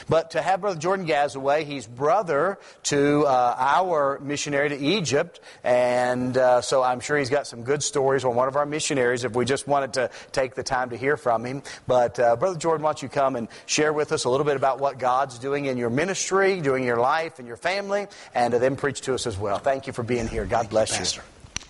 But to have Brother Jordan Gazaway, he's brother to our missionary to Egypt, and so I'm sure he's got some good stories on one of our missionaries if we just wanted to take the time to hear from him. But Brother Jordan, why don't you come and share with us a little bit about what God's doing in your ministry, doing in your life and your family, and then preach to us as well. Thank you for being here. God bless you. Pastor.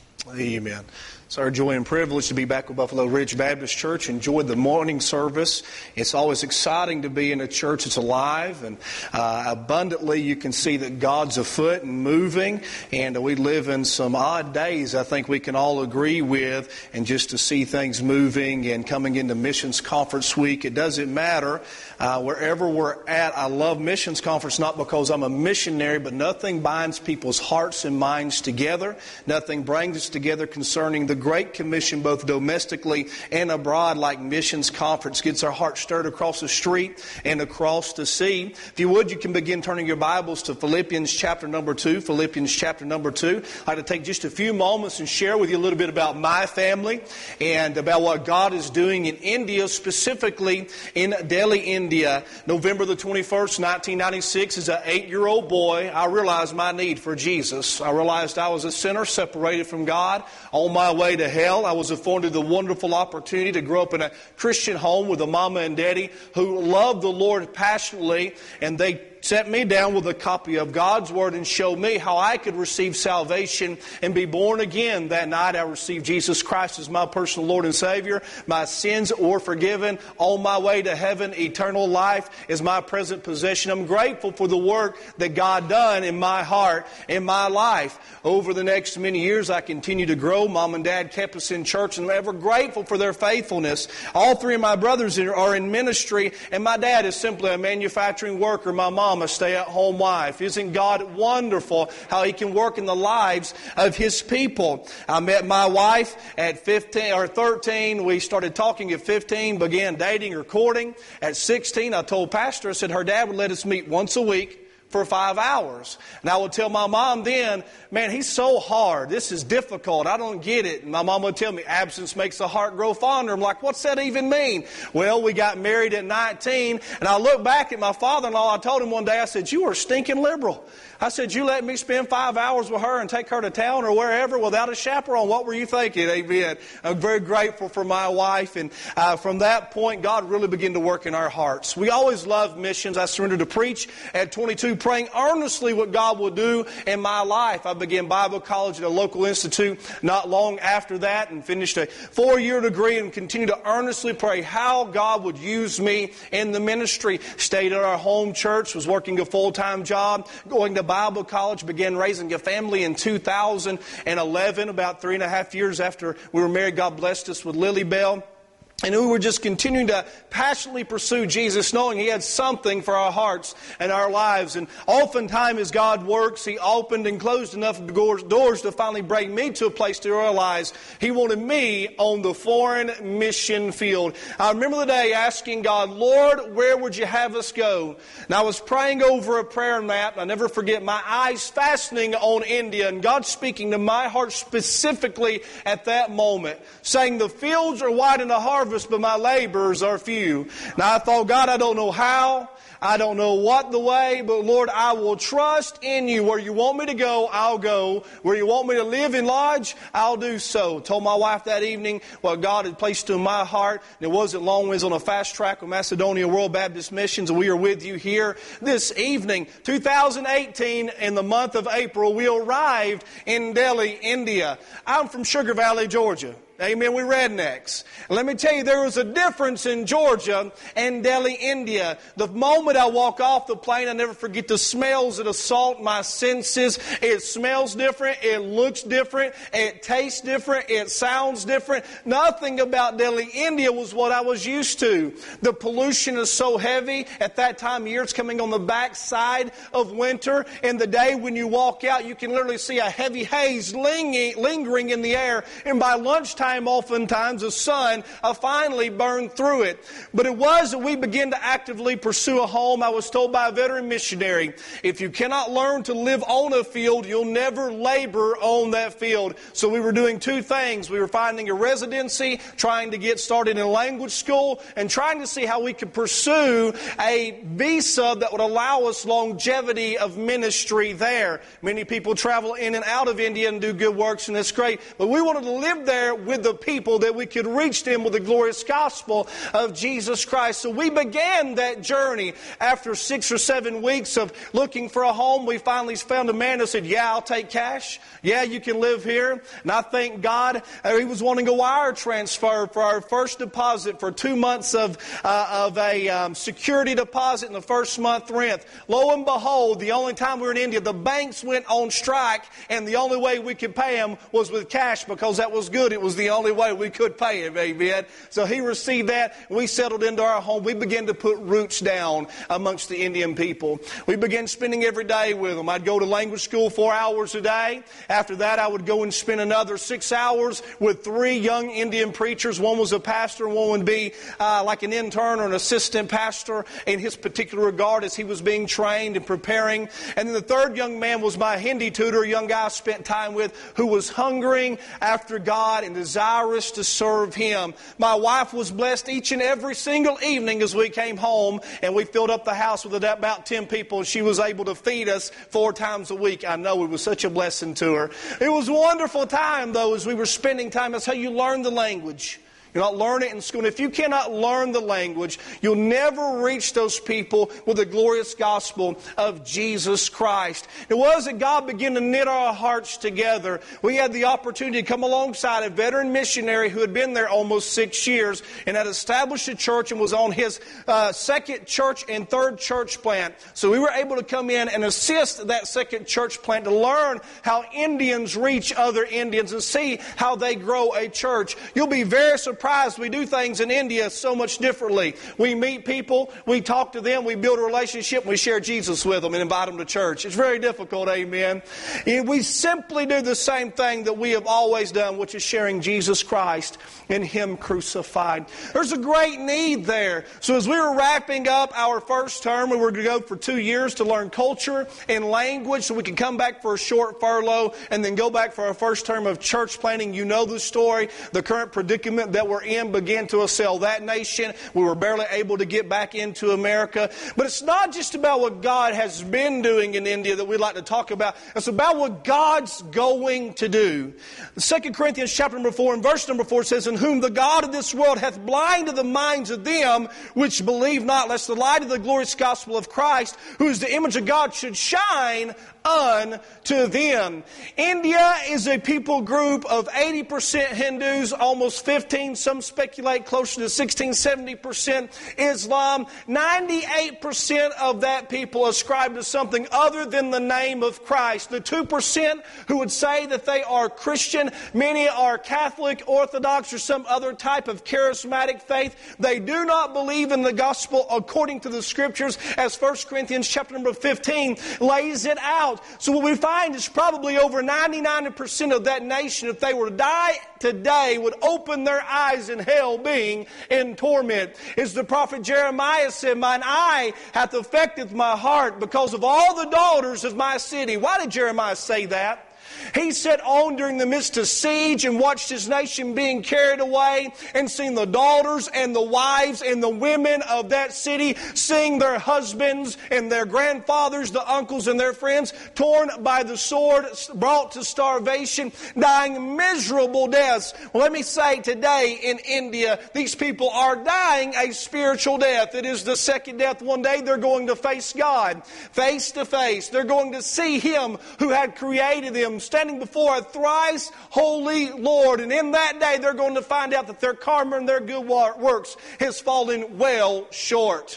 Amen. It's our joy and privilege to be back with Buffalo Ridge Baptist Church. Enjoyed the morning service. It's always exciting to be in a church that's alive, and abundantly you can see that God's afoot and moving, and we live in some odd days I think we can all agree with, and just to see things moving and coming into Missions Conference Week, it doesn't matter wherever we're at. I love Missions Conference not because I'm a missionary, but nothing binds people's hearts and minds together. Nothing brings us together concerning the Great Commission, both domestically and abroad, like Missions Conference. Gets our hearts stirred across the street and across the sea. If you would, you can begin turning your Bibles to Philippians chapter number 2. Philippians chapter number 2. I'd like to take just a few moments and share with you a little bit about my family and about what God is doing in India, specifically in Delhi, India. November the 21st, 1996, as an 8-year-old boy, I realized my need for Jesus. I realized I was a sinner separated from God, on my way to hell. I was afforded the wonderful opportunity to grow up in a Christian home with a mama and daddy who loved the Lord passionately, and they sat me down with a copy of God's Word and showed me how I could receive salvation and be born again. That night I received Jesus Christ as my personal Lord and Savior. My sins were forgiven. On my way to heaven, eternal life is my present possession. I'm grateful for the work that God done in my heart, in my life. Over the next many years, I continue to grow. Mom and Dad kept us in church, and I'm ever grateful for their faithfulness. All three of my brothers are in ministry, and my dad is simply a manufacturing worker. My mom a stay-at-home wife. Isn't God wonderful how He can work in the lives of His people? I met my wife at 15 or 13. We started talking at 15, began dating or courting. At 16, I told Pastor, I said her dad would let us meet once a week for 5 hours. And I would tell my mom then, man, he's so hard. This is difficult. I don't get it. And my mom would tell me, absence makes the heart grow fonder. I'm like, what's that even mean? Well, we got married at 19, and I look back at my father-in-law. I told him one day, I said, you are stinking liberal. I said, you let me spend 5 hours with her and take her to town or wherever without a chaperone. What were you thinking? Amen. I'm very grateful for my wife. And from that point, God really began to work in our hearts. We always loved missions. I surrendered to preach at 22, praying earnestly what God would do in my life. I began Bible college at a local institute not long after that and finished a 4-year degree and continued to earnestly pray how God would use me in the ministry. Stayed at our home church, was working a full-time job, going to Bible college, began raising a family in 2011, about 3.5 years after we were married. God blessed us with Lily Bell. And we were just continuing to passionately pursue Jesus, knowing He had something for our hearts and our lives. And oftentimes as God works, He opened and closed enough doors to finally bring me to a place to realize He wanted me on the foreign mission field. I remember the day asking God, Lord, where would you have us go? And I was praying over a prayer map. I never forget my eyes fastening on India and God speaking to my heart specifically at that moment, saying the fields are wide and the harvest, but my laborers are few. Now I thought, God, I don't know how, I don't know what the way, but Lord, I will trust in You. Where You want me to go, I'll go. Where You want me to live and lodge, I'll do so. Told my wife that evening what God had placed in my heart. And it wasn't long, we was on a fast track with Macedonia World Baptist Missions, and we are with you here this evening. 2018, in the month of April, we arrived in Delhi, India. I'm from Sugar Valley, Georgia. Amen, we rednecks. And let me tell you, there was a difference in Georgia and Delhi, India. The moment I walk off the plane, I never forget the smells that assault my senses. It smells different, it looks different, it tastes different, it sounds different. Nothing about Delhi, India was what I was used to. The pollution is so heavy. At that time of year, it's coming on the backside of winter. And the day when you walk out, you can literally see a heavy haze lingering in the air. And by lunchtime, time, oftentimes the sun finally burned through it. But it was that we began to actively pursue a home. I was told by a veteran missionary, if you cannot learn to live on a field, you'll never labor on that field. So we were doing two things. We were finding a residency, trying to get started in language school, and trying to see how we could pursue a visa that would allow us longevity of ministry there. Many people travel in and out of India and do good works, and that's great. But we wanted to live there with the people that we could reach them with the glorious gospel of Jesus Christ. So we began that journey. After 6 or 7 weeks of looking for a home, we finally found a man who said, yeah, I'll take cash. Yeah, you can live here. And I thank God he was wanting a wire transfer for our first deposit for 2 months of a security deposit and the first month rent. Lo and behold, the only time we were in India, the banks went on strike, and the only way we could pay him was with cash, because that was good. It was the only way we could pay him, amen. So he received that. We settled into our home. We began to put roots down amongst the Indian people. We began spending every day with them. I'd go to language school 4 hours a day. After that, I would go and spend another 6 hours with 3 young Indian preachers. One was a pastor, and one would be like an intern or an assistant pastor in his particular regard as he was being trained and preparing. And then the third young man was my Hindi tutor, a young guy I spent time with who was hungering after God and desirous to serve Him. My wife was blessed each and every single evening as we came home, and we filled up the house with about 10 people. She was able to feed us 4 times a week. I know it was such a blessing to her. It was a wonderful time, though, as we were spending time. That's how you learn the language. You don't learn it in school. And if you cannot learn the language, you'll never reach those people with the glorious gospel of Jesus Christ. It was that God began to knit our hearts together. We had the opportunity to come alongside a veteran missionary who had been there almost 6 years and had established a church and was on his second church and third church plant. So we were able to come in and assist that second church plant to learn how Indians reach other Indians and see how they grow a church. You'll be very surprised. We do things in India so much differently. We meet people, we talk to them, we build a relationship, and we share Jesus with them and invite them to church. It's very difficult, amen. And we simply do the same thing that we have always done, which is sharing Jesus Christ and Him crucified. There's a great need there. So as we were wrapping up our first term, we were going to go for 2 years to learn culture and language so we could come back for a short furlough and then go back for our first term of church planting. You know the story, the current predicament that we're in began to assail that nation. We were barely able to get back into America. But it's not just about what God has been doing in India that we'd like to talk about. It's about what God's going to do. 2 Corinthians chapter number 4 and verse number 4 says, "In whom the God of this world hath blinded the minds of them which believe not, lest the light of the glorious gospel of Christ, who is the image of God, should shine unto them." India is a people group of 80% Hindus, almost 15, some speculate closer to 16-70% Islam. 98% of that people ascribe to something other than the name of Christ. The 2% who would say that they are Christian, many are Catholic, Orthodox, or some other type of charismatic faith. They do not believe in the gospel according to the Scriptures, as 1 Corinthians chapter number 15 lays it out. So what we find is probably over 99% of that nation, if they were to die today, would open their eyes in hell, being in torment. As the prophet Jeremiah said, "Mine eye hath affected my heart because of all the daughters of my city." Why did Jeremiah say that? He sat on during the midst of siege and watched his nation being carried away and seen the daughters and the wives and the women of that city, seeing their husbands and their grandfathers, the uncles and their friends, torn by the sword, brought to starvation, dying miserable deaths. Well, let me say today in India, these people are dying a spiritual death. It is the second death. One day they're going to face God face to face. They're going to see Him who had created them, standing before a thrice holy Lord. And in that day, they're going to find out that their karma and their good works has fallen well short.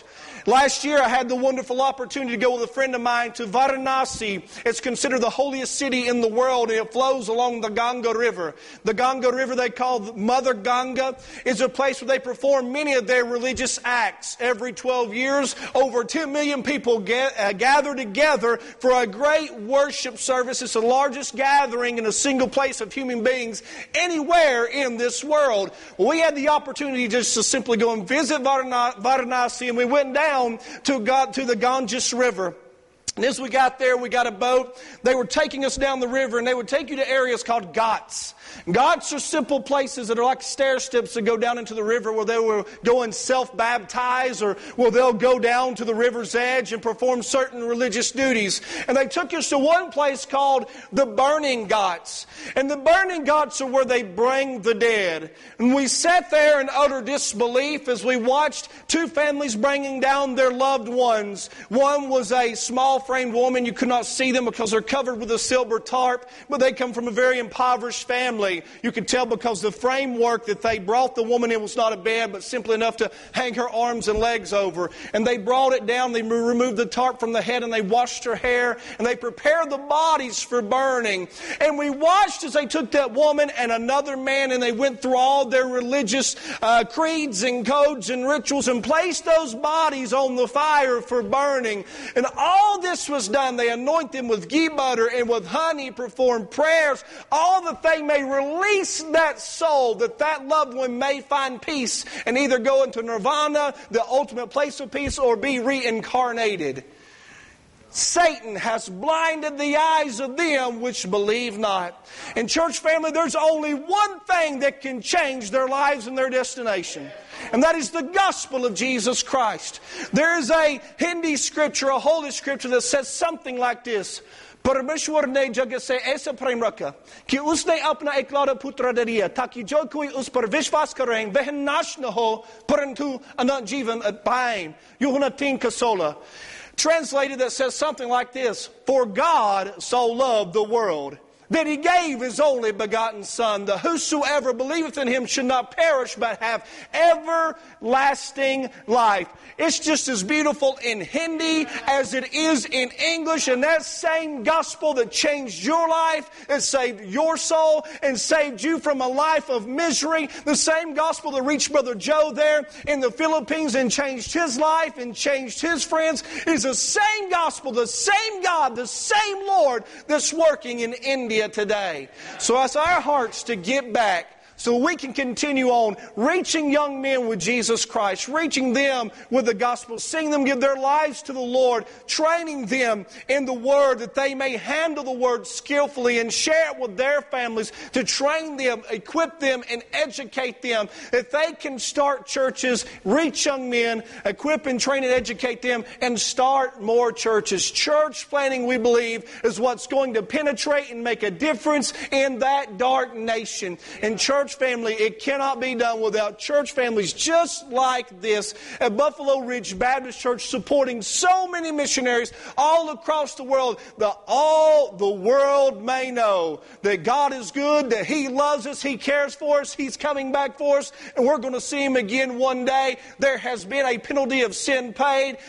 Last year I had the wonderful opportunity to go with a friend of mine to Varanasi. It's considered the holiest city in the world, and it flows along the Ganga River. The Ganga River they call Mother Ganga is a place where they perform many of their religious acts. Every 12 years, over 10 million people gather together for a great worship service. It's the largest gathering in a single place of human beings anywhere in this world. We had the opportunity just to simply go and visit Varanasi, and we went down to the Ganges River. And as we got there, we got a boat. They were taking us down the river, and they would take you to areas called ghats. Ghats are simple places that are like stair steps that go down into the river where they will go and self-baptize, or where they'll go down to the river's edge and perform certain religious duties. And they took us to one place called the Burning Ghats. And the Burning Ghats are where they bring the dead. And we sat there in utter disbelief as we watched two families bringing down their loved ones. One was a small-framed woman. You could not see them because they're covered with a silver tarp, but they come from a very impoverished family. You could tell because the framework that they brought the woman in was not a bed, but simply enough to hang her arms and legs over. And they brought it down, they removed the tarp from the head, and they washed her hair, and they prepared the bodies for burning. And we watched as they took that woman and another man, and they went through all their religious creeds and codes and rituals and placed those bodies on the fire for burning. And all this was done. They anoint them with ghee butter and with honey, perform prayers, all that they may release that soul, that loved one may find peace and either go into nirvana, the ultimate place of peace, or be reincarnated. Satan has blinded the eyes of them which believe not. And church family, there's only one thing that can change their lives and their destination. And that is the gospel of Jesus Christ. There is a Hindi scripture, a holy scripture that says something like this. परमेश्वर ने जगत से ऐसा प्रेम रखा कि उसने अपना एकलौता पुत्र दे दिया ताकि जो कोई उस पर विश्वास करे वह नाश न हो परंतु अनंत जीवन पाए यूहन्ना 3:16. Translated, that says something like this: For God so loved the world that He gave His only begotten Son, that whosoever believeth in Him should not perish but have everlasting life. It's just as beautiful in Hindi as it is in English, and that same gospel that changed your life, that saved your soul and saved you from a life of misery, the same gospel that reached Brother Joe there in the Philippines and changed his life and changed his friends, is the same gospel, the same God, the same Lord that's working in India today. So it's our hearts to get back so we can continue on reaching young men with Jesus Christ, reaching them with the gospel, seeing them give their lives to the Lord, training them in the Word that they may handle the Word skillfully and share it with their families, to train them, equip them, and educate them, that they can start churches, reach young men, equip and train and educate them, and start more churches. Church planting, we believe, is what's going to penetrate and make a difference in that dark nation. And church family, it cannot be done without church families just like this at Buffalo Ridge Baptist Church, supporting so many missionaries all across the world, that all the world may know that God is good, that He loves us, He cares for us, He's coming back for us, and we're going to see Him again one day. There has been a penalty of sin paid.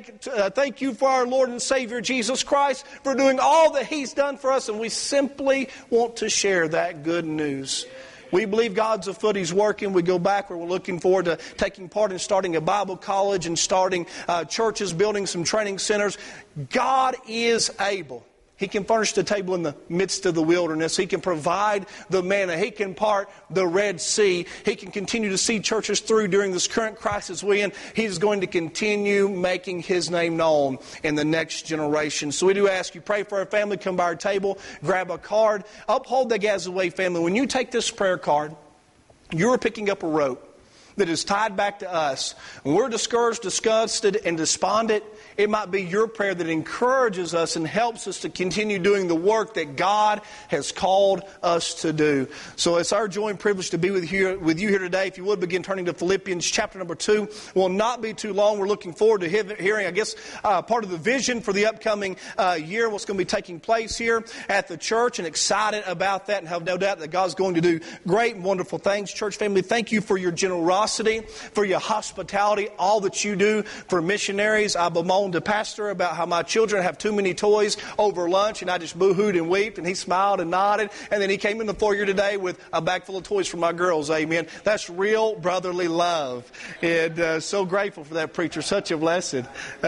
Thank you for our Lord and Savior Jesus Christ for doing all that He's done for us, and we simply want to share that good news. We believe God's afoot. He's working. We go back where we're looking forward to taking part in starting a Bible college and starting churches, building some training centers. God is able. He can furnish the table in the midst of the wilderness. He can provide the manna. He can part the Red Sea. He can continue to see churches through during this current crisis we're in. He's going to continue making His name known in the next generation. So we do ask you, pray for our family, come by our table, grab a card, uphold the Gazaway family. When you take this prayer card, you're picking up a rope that is tied back to us. When we're discouraged, disgusted, and despondent, it might be your prayer that encourages us and helps us to continue doing the work that God has called us to do. So it's our joy and privilege to be with you here today. If you would begin turning to Philippians chapter number 2. It will not be too long. We're looking forward to hearing, I guess, part of the vision for the upcoming year, what's going to be taking place here at the church, and excited about that and have no doubt that God's going to do great and wonderful things. Church family, thank you for your generosity generosity, for your hospitality, all that you do for missionaries. I bemoaned to Pastor about how my children have too many toys over lunch, and I just boo-hooed and wept, and he smiled and nodded, and then he came in the foyer today with a bag full of toys for my girls. Amen. That's real brotherly love. And so grateful for that, preacher. Such a blessing.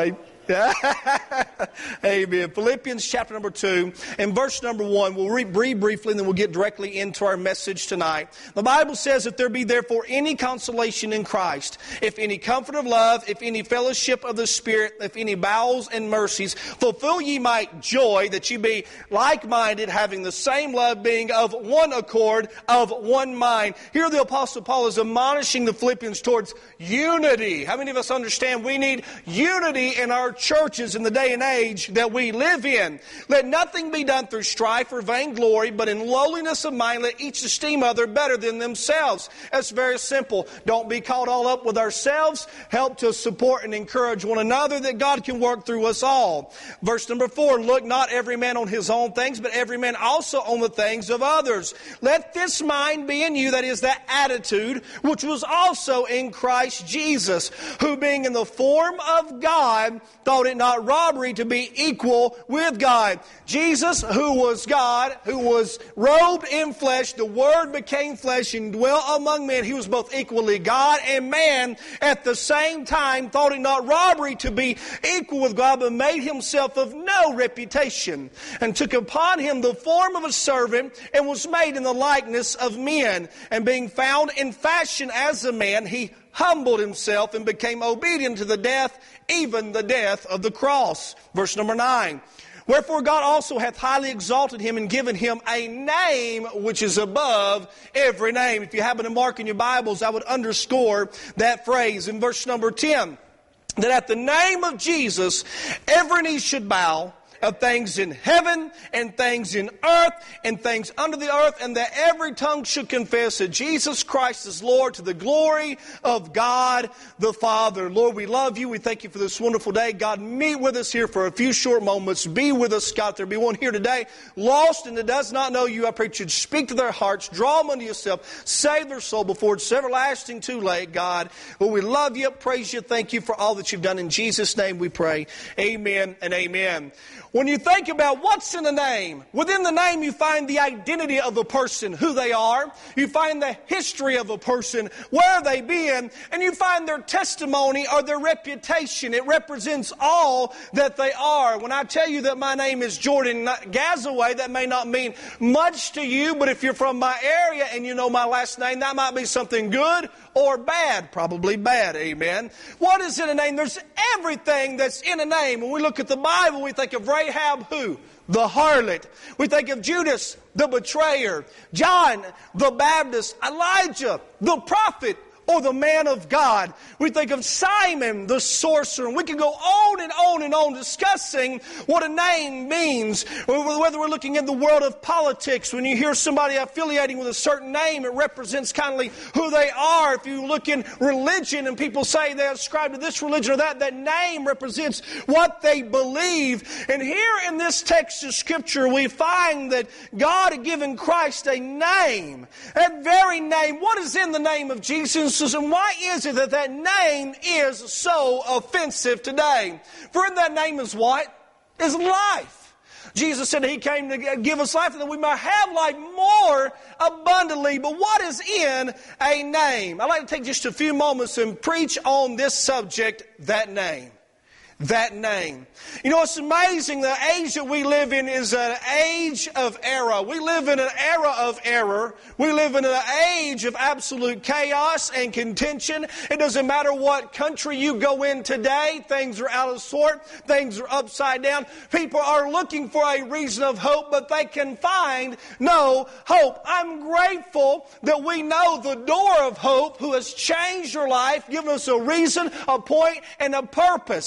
Amen. Philippians chapter number 2 and verse number 1. We'll read briefly and then we'll get directly into our message tonight. The Bible says, if there be therefore any consolation in Christ, if any comfort of love, if any fellowship of the Spirit, if any bowels and mercies, fulfill ye my joy, that ye be like-minded, having the same love, being of one accord, of one mind. Here the Apostle Paul is admonishing the Philippians towards unity. How many of us understand we need unity in our churches in the day and age that we live in? Let nothing be done through strife or vainglory, but in lowliness of mind let each esteem other better than themselves. That's very simple. Don't be caught all up with ourselves. Help to support and encourage one another, that God can work through us all. Verse number 4, look not every man on his own things, but every man also on the things of others. Let this mind be in you, that is, that attitude, which was also in Christ Jesus, who being in the form of God, thought it not robbery to be equal with God. Jesus, who was God, who was robed in flesh, the Word became flesh and dwelt among men. He was both equally God and man at the same time, thought it not robbery to be equal with God, but made himself of no reputation, and took upon him the form of a servant, and was made in the likeness of men. And being found in fashion as a man, he humbled himself and became obedient to the death, even the death of the cross. Verse number 9. Wherefore God also hath highly exalted him and given him a name which is above every name. If you happen to mark in your Bibles, I would underscore that phrase in verse number 10. That at the name of Jesus, every knee should bow, of things in heaven and things in earth and things under the earth, and that every tongue should confess that Jesus Christ is Lord, to the glory of God the Father. Lord, we love you. We thank you for this wonderful day. God, meet with us here for a few short moments. Be with us, God. There be one here today lost and that does not know you. I pray that you'd speak to their hearts, draw them unto yourself, save their soul before it's everlasting too late, God. Lord, we love you, praise you, thank you for all that you've done. In Jesus' name we pray. Amen and amen. When you think about what's in a name, within the name you find the identity of a person, who they are. You find the history of a person, where they've been, and you find their testimony or their reputation. It represents all that they are. When I tell you that my name is Jordan Gazaway, that may not mean much to you, but if you're from my area and you know my last name, that might be something good or bad. Probably bad, amen. What is in a name? There's everything that's in a name. When we look at the Bible, we think of Rahab, who? The harlot. We think of Judas, the betrayer. John, the Baptist. Elijah, the prophet, or the man of God. We think of Simon, the sorcerer. And we can go on and on and on discussing what a name means. Whether we're looking in the world of politics, when you hear somebody affiliating with a certain name, it represents kindly who they are. If you look in religion and people say they ascribe to this religion or that name represents what they believe. And here in this text of Scripture, we find that God had given Christ a name. That very name, what is in the name of Jesus? And why is it that that name is so offensive today? For in that name is what? Is life. Jesus said He came to give us life and that we might have life more abundantly. But what is in a name? I'd like to take just a few moments and preach on this subject, that name. That name. You know, it's amazing. The age that we live in is an age of error. We live in an era of error. We live in an age of absolute chaos and contention. It doesn't matter what country you go in today. Things are out of sort. Things are upside down. People are looking for a reason of hope, but they can find no hope. I'm grateful that we know the door of hope, who has changed your life, given us a reason, a point, and a purpose.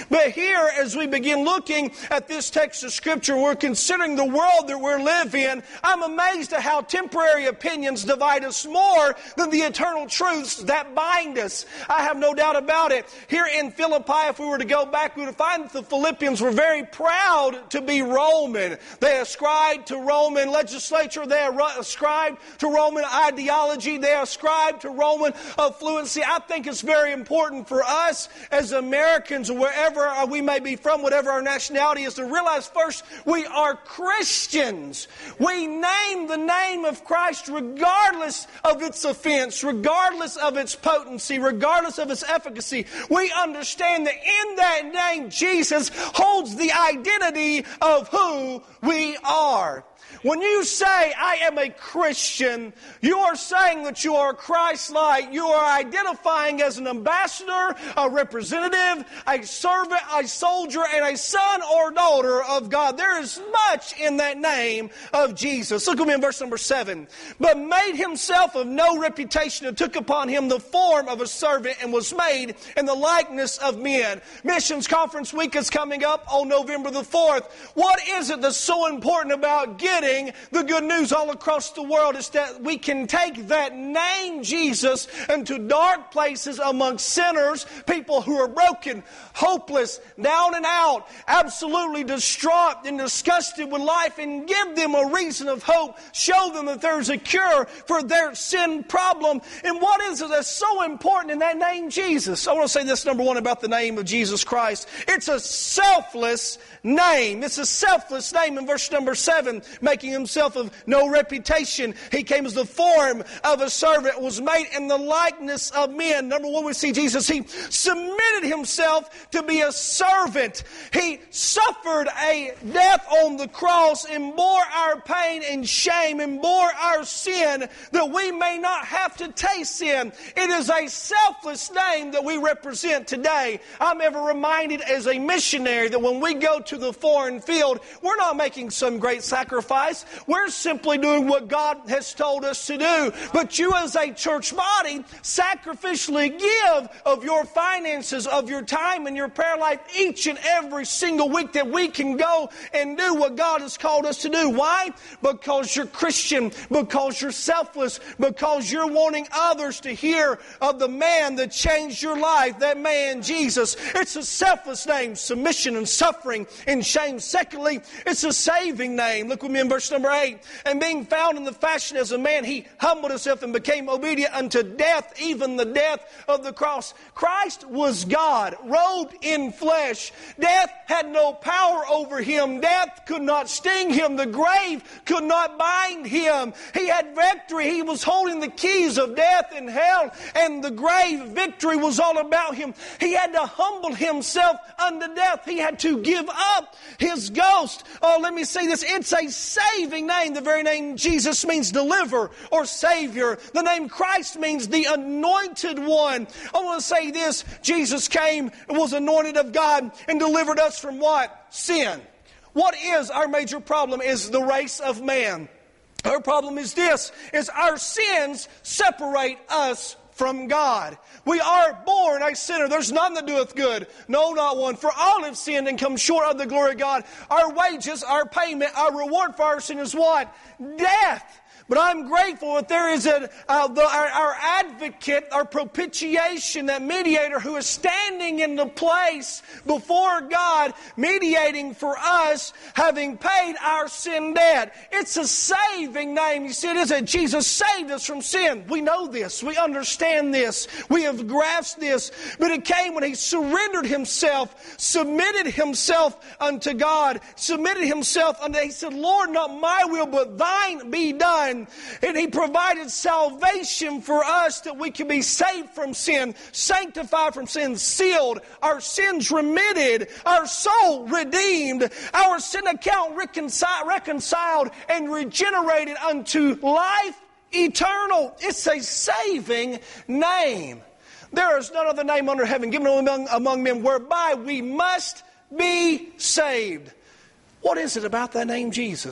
But here, as we begin looking at this text of Scripture, we're considering the world that we live in. I'm amazed at how temporary opinions divide us more than the eternal truths that bind us. I have no doubt about it. Here in Philippi, if we were to go back, we would find that the Philippians were very proud to be Roman. They ascribed to Roman legislature. They ascribed to Roman ideology. They ascribed to Roman affluency. I think it's very important for us as Americans, wherever we may be from, whatever our nationality is, to realize first we are Christians. We name the name of Christ regardless of its offense, regardless of its potency, regardless of its efficacy. We understand that in that name, Jesus holds the identity of who we are. When you say, I am a Christian, you are saying that you are Christ-like. You are identifying as an ambassador, a representative, a servant, a soldier, and a son or daughter of God. There is much in that name of Jesus. Look at me in verse number 7. But made himself of no reputation and took upon him the form of a servant and was made in the likeness of men. Missions Conference Week is coming up on November the 4th. What is it that's so important about getting the good news all across the world? Is that we can take that name Jesus into dark places among sinners, people who are broken, hopeless, down and out, absolutely distraught and disgusted with life, and give them a reason of hope, show them that there's a cure for their sin problem. And what is it that's so important in that name Jesus? I want to say this, number one, about the name of Jesus Christ. It's a selfless name. It's a selfless name. In verse number 7, making himself of no reputation, he came as the form of a servant, was made in the likeness of men. Number one, we see Jesus, he submitted himself to be a servant. He suffered a death on the cross and bore our pain and shame and bore our sin that we may not have to taste sin. It is a selfless name that we represent today. I'm ever reminded as a missionary that when we go to the foreign field, we're not making some great sacrifice. We're simply doing what God has told us to do. But you as a church body sacrificially give of your finances, of your time and your prayer life each and every single week that we can go and do what God has called us to do. Why? Because you're Christian, because you're selfless, because you're wanting others to hear of the man that changed your life, that man Jesus. It's a selfless name, submission and suffering and shame. Secondly, it's a saving name. Look with me in verse number 8. And being found in the fashion as a man, he humbled himself and became obedient unto death, even the death of the cross. Christ was God, robed in flesh. Death had no power over him. Death could not sting him. The grave could not bind him. He had victory. He was holding the keys of death and hell, and the grave victory was all about him. He had to humble himself unto death. He had to give up his ghost. Oh, let me say this. It's a saving name. The very name Jesus means deliver or Savior. The name Christ means the anointed one. I want to say this. Jesus came and was anointed of God and delivered us from what? Sin. What is our major problem? Is the race of man. Our problem is this, is our sins separate us from God. We are born a sinner. There's none that doeth good. No, not one. For all have sinned and come short of the glory of God. Our wages, our payment, our reward for our sin is what? Death. But I'm grateful that there is our advocate, our propitiation, that mediator who is standing in the place before God, mediating for us, having paid our sin debt. It's a saving name. You see, it is that Jesus saved us from sin. We know this. We understand this. We have grasped this. But it came when He surrendered Himself, submitted Himself unto God, submitted Himself unto, He said, Lord, not my will, but thine be done. And He provided salvation for us that we can be saved from sin, sanctified from sin, sealed, our sins remitted, our soul redeemed, our sin account reconciled and regenerated unto life eternal. It's a saving name. There is none other name under heaven given among men whereby we must be saved. What is it about that name Jesus?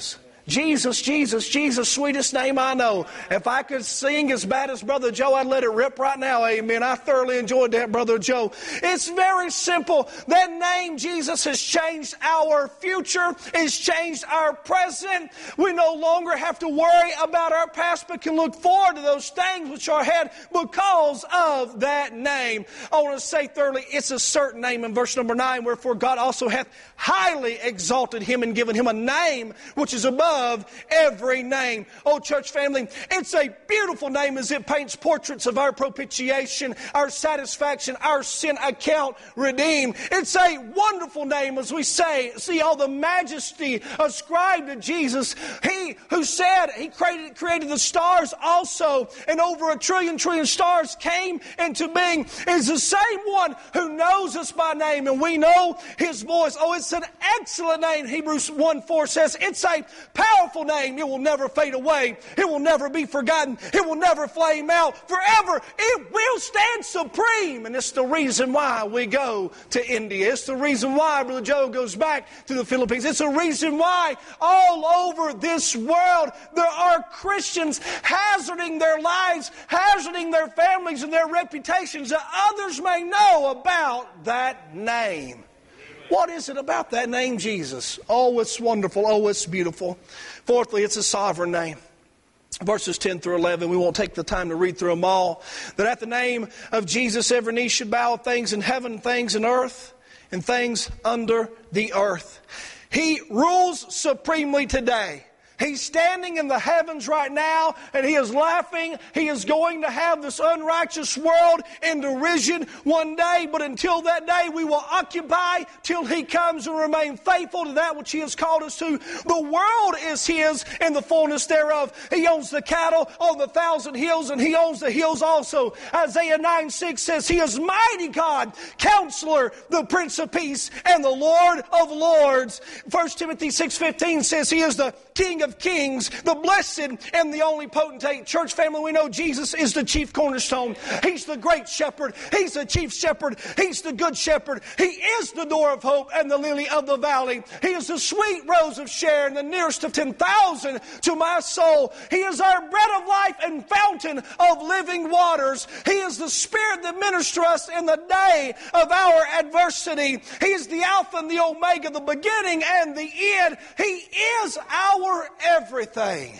Jesus, Jesus, Jesus, sweetest name I know. If I could sing as bad as Brother Joe, I'd let it rip right now, amen. I thoroughly enjoyed that, Brother Joe. It's very simple. That name, Jesus, has changed our future. It's changed our present. We no longer have to worry about our past, but can look forward to those things which are ahead because of that name. I want to say thirdly, it's a certain name in verse number 9, wherefore God also hath highly exalted him and given him a name which is above every name. Oh, church family, it's a beautiful name as it paints portraits of our propitiation, our satisfaction, our sin account redeemed. It's a wonderful name as we see all the majesty ascribed to Jesus. He who said he created the stars also, and over 1 trillion stars came into being, is the same one who knows us by name, and we know his voice. Oh, it's an excellent name. Hebrews 1:4 says it's a powerful name. It will never fade away. It will never be forgotten. It will never flame out. Forever, it will stand supreme. And it's the reason why we go to India. It's the reason why Brother Joe goes back to the Philippines. It's the reason why all over this world there are Christians hazarding their lives, hazarding their families and their reputations that others may know about that name. What is it about that name, Jesus? Oh, it's wonderful. Oh, it's beautiful. Fourthly, it's a sovereign name. Verses 10 through 11, we won't take the time to read through them all. That at the name of Jesus, every knee should bow, things in heaven, things in earth, and things under the earth. He rules supremely today. He's standing in the heavens right now, and He is laughing. He is going to have this unrighteous world in derision one day, but until that day we will occupy till He comes and remain faithful to that which He has called us to. The world is His and the fullness thereof. He owns the cattle on the 1,000 hills, and He owns the hills also. Isaiah 9:6 says He is mighty God, Counselor, the Prince of Peace, and the Lord of Lords. 1 Timothy 6:15 says He is the King of Kings, the blessed and the only potentate. Church family, we know Jesus is the chief cornerstone. He's the great shepherd. He's the chief shepherd. He's the good shepherd. He is the door of hope and the lily of the valley. He is the sweet rose of Sharon, the nearest of 10,000 to my soul. He is our bread of life and fountain of living waters. He is the Spirit that ministers us in the day of our adversity. He is the Alpha and the Omega, the beginning and the end. He is our everything.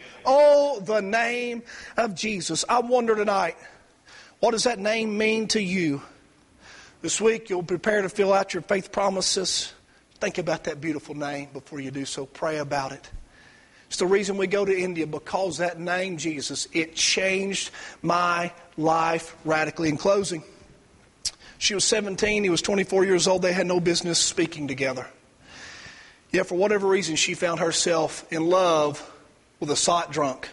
Oh, the name of Jesus. I wonder tonight, what does that name mean to you? This week you'll prepare to fill out your faith promises. Think about that beautiful name before you do so. Pray about it. It's the reason we go to India, because that name, Jesus, it changed my life radically. In closing, she was 17, he was 24 years old. They had no business speaking together. Yet for whatever reason, she found herself in love with a sot drunk.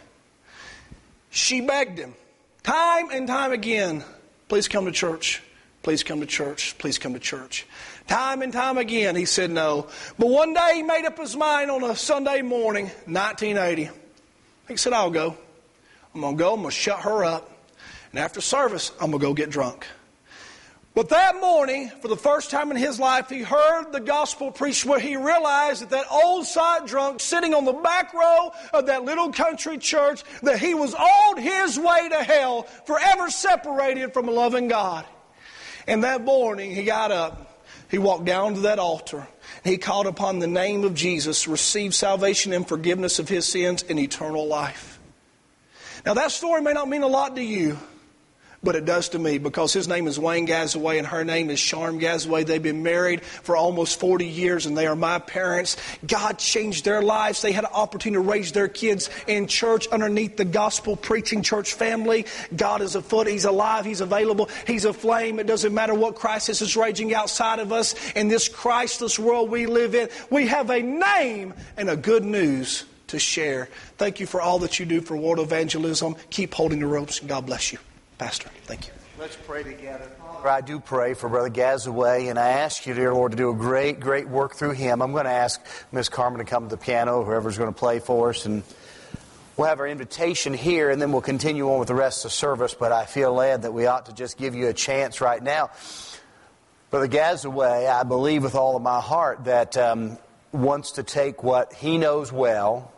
She begged him time and time again, please come to church, please come to church, please come to church. Time and time again, he said no. But one day he made up his mind on a Sunday morning, 1980. He said, I'll go. I'm going to go, I'm going to shut her up. And after service, I'm going to go get drunk. But that morning, for the first time in his life, he heard the gospel preached, where he realized that old sot drunk sitting on the back row of that little country church, that he was on his way to hell, forever separated from a loving God. And that morning, he got up, he walked down to that altar, and he called upon the name of Jesus, received salvation and forgiveness of his sins and eternal life. Now that story may not mean a lot to you, but it does to me, because his name is Wayne Gazaway and her name is Charm Gazaway. They've been married for almost 40 years and they are my parents. God changed their lives. They had an opportunity to raise their kids in church underneath the gospel preaching church family. God is afoot. He's alive. He's available. He's aflame. It doesn't matter what crisis is raging outside of us. In this Christless world we live in, we have a name and a good news to share. Thank you for all that you do for world evangelism. Keep holding the ropes. God bless you. Pastor, thank you. Let's pray together. I do pray for Brother Gazaway, and I ask you, dear Lord, to do a great, great work through him. I'm going to ask Miss Carmen to come to the piano, whoever's going to play for us, and we'll have our invitation here, and then we'll continue on with the rest of the service, but I feel led that we ought to just give you a chance right now. Brother Gazaway, I believe with all of my heart that wants to take what he knows well,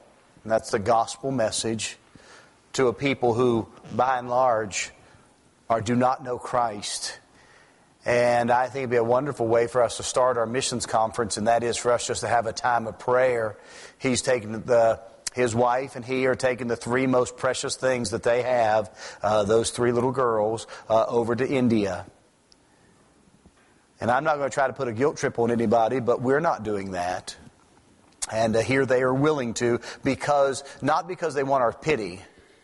And that's the gospel message to a people who, by and large, do not know Christ. And I think it'd be a wonderful way for us to start our missions conference, and that is for us just to have a time of prayer. He's taken his wife and he are taking the three most precious things that they have, those three little girls, over to India. And I'm not going to try to put a guilt trip on anybody, but we're not doing that. And here they are willing to, not because they want our pity,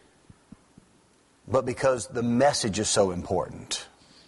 but because the message is so important.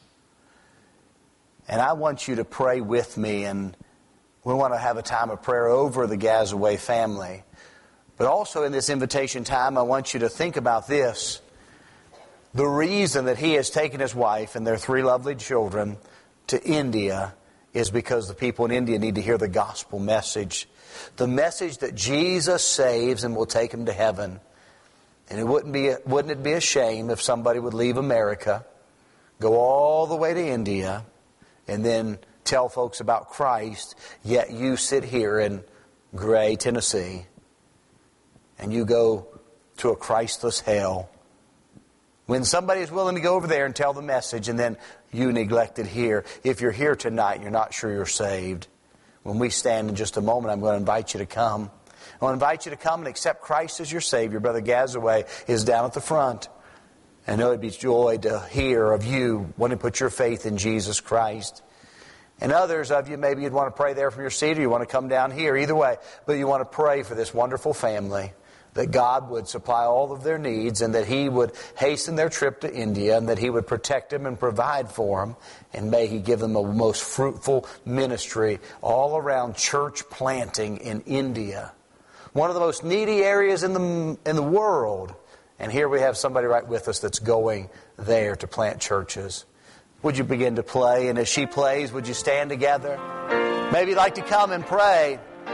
And I want you to pray with me, and we want to have a time of prayer over the Gazaway family. But also in this invitation time, I want you to think about this. The reason that he has taken his wife and their three lovely children to India is because the people in India need to hear the gospel message. The message that Jesus saves and will take them to heaven. And wouldn't it be a shame if somebody would leave America, go all the way to India, and then tell folks about Christ, yet you sit here in Gray, Tennessee, and you go to a Christless hell. When somebody is willing to go over there and tell the message, and then you neglect it here. If you're here tonight and you're not sure you're saved, when we stand in just a moment, I'm going to invite you to come. I want to invite you to come and accept Christ as your Savior. Brother Gazaway is down at the front. I know it'd be joy to hear of you wanting to put your faith in Jesus Christ. And others of you, maybe you'd want to pray there from your seat, or you want to come down here. Either way, but you want to pray for this wonderful family, that God would supply all of their needs, and that He would hasten their trip to India, and that He would protect them and provide for them, and may He give them a most fruitful ministry all around church planting in India. One of the most needy areas in the world. And here we have somebody right with us that's going there to plant churches. Would you begin to play? And as she plays, would you stand together? Maybe you'd like to come and pray.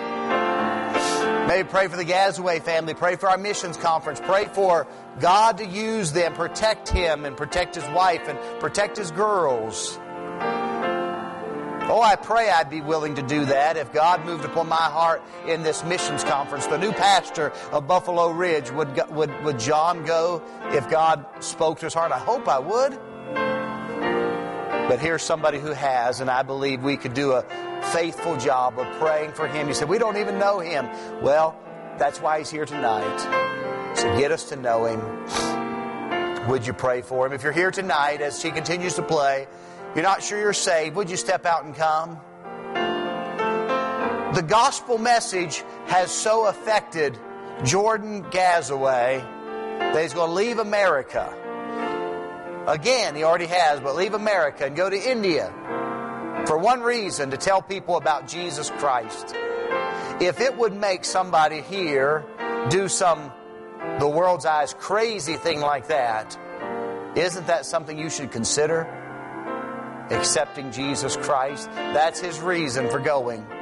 Maybe pray for the Gazaway family. Pray for our missions conference. Pray for God to use them, protect him and protect his wife and protect his girls. Oh, I pray I'd be willing to do that if God moved upon my heart in this missions conference. The new pastor of Buffalo Ridge, would John go if God spoke to his heart? I hope I would. But here's somebody who has, and I believe we could do a faithful job of praying for him. You said, we don't even know him. Well, that's why he's here tonight. So get us to know him. Would you pray for him? If you're here tonight as she continues to play, you're not sure you're saved, would you step out and come? The gospel message has so affected Jordan Gazaway that he's going to leave America. Again, he already has, but leave America and go to India for one reason, to tell people about Jesus Christ. If it would make somebody here do the world's eyes crazy thing like that, isn't that something you should consider? Accepting Jesus Christ. That's his reason for going.